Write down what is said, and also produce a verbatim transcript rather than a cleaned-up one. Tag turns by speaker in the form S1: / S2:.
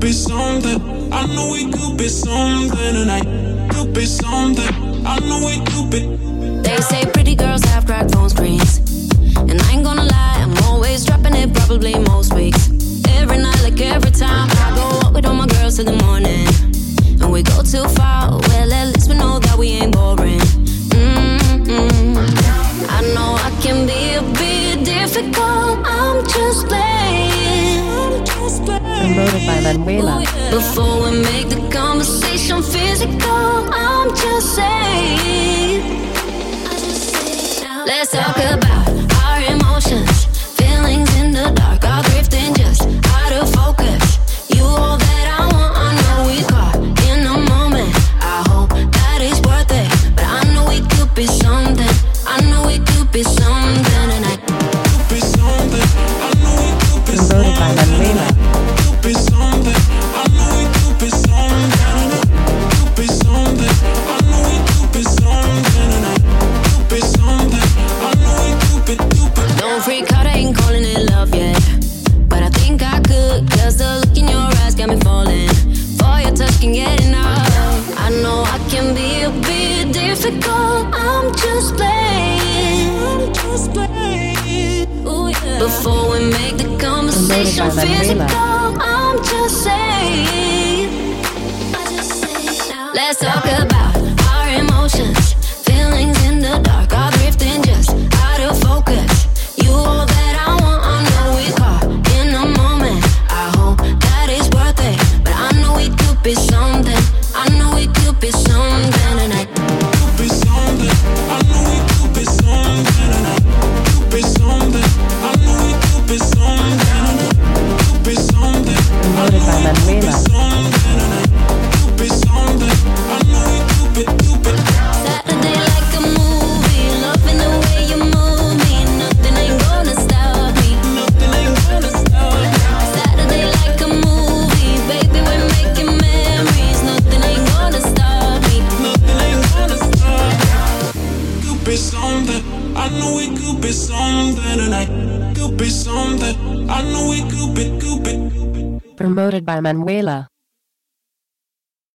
S1: be something. I know we could be something tonight. Could be something. I know we could be.
S2: They say pretty girls have cracked phone screens, and I ain't gonna lie, I'm always dropping it probably most weeks. Every night, like every time, I go out with all my girls till the morning, and we go too far. Well, at least we know that we ain't boring. Mm-hmm. I know I can be a bit difficult. I'm just playing.
S3: Promoted by Manuela.
S2: Before we make the conversation physical, I'm just saying. Let's talk about our emotions, feelings in the dark, are drifting just out of focus. You all that I want, I know we caught in the moment. I hope that it's worth it, but I know we could be something. I know we could be something tonight.
S1: Could be something. I know we could be
S3: Promoted by Manuela.
S1: Could be something. I know we could be something. Could be something. I know we could be something tonight. Could be something. I know we could be, could be.
S2: Don't freak out, I ain't calling it love yet, but I think I could, cause the look in your eyes got me falling. For your touch can get enough. I know I can be a bit difficult. I'm just playing. I'm just playing. Ooh, yeah. Before we make the conversation physical, I'm just saying. Let's talk about our emotions, feelings in the dark, are drifting just out of focus. You all that I want, I know we caught in the moment. I hope that it's worth it, but I know we could be something. I know we could be something tonight.
S1: Could be something. I know we could be something tonight. Could be something. I know we could be something tonight. Could be something.
S3: Promoted by Manuela.
S1: Could be something. I know we could be, could be.
S2: Saturday like a movie, loving the way you move me. Nothing ain't gonna stop me.
S1: Nothing ain't gonna stop me.
S2: Saturday like a movie, baby, we're making memories. Nothing ain't gonna stop me.
S1: Nothing ain't gonna stop me. Could be something. I know we could be something tonight. Could be something. I know we could be, could be.
S3: Promoted by Manuela.